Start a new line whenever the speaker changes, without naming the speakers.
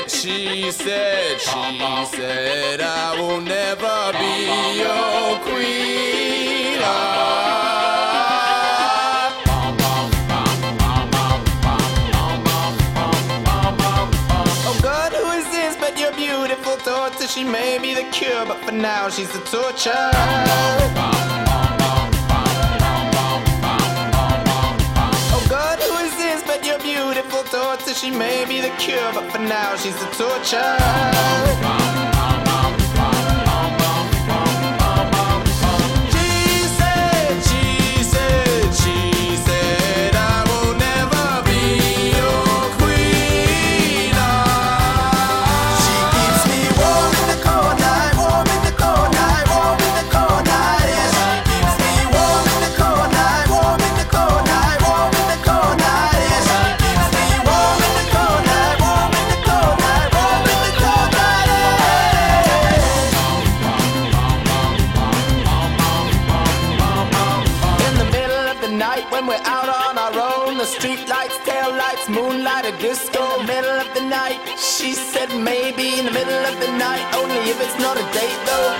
she said, I will never be your queen. Oh God, who is this but your beautiful daughter? She may be the cure, but for now she's the torture. Daughter, she may be the cure, but for now she's the torture. She said, I will never be your queen. She keeps me warm in the cold night, warm in the cold night, warm in the cold night. Yeah, she keeps me warm in the cold night, warm in the cold night, warm in the cold night. Yeah, she keeps me warm in the cold night, warm in the cold night, warm in the cold night. In the middle of the night when we're out on our own, the street lights, tail lights, moonlight, a disco. In the middle of the night, she said maybe in the middle of the night, only if it's not a date though.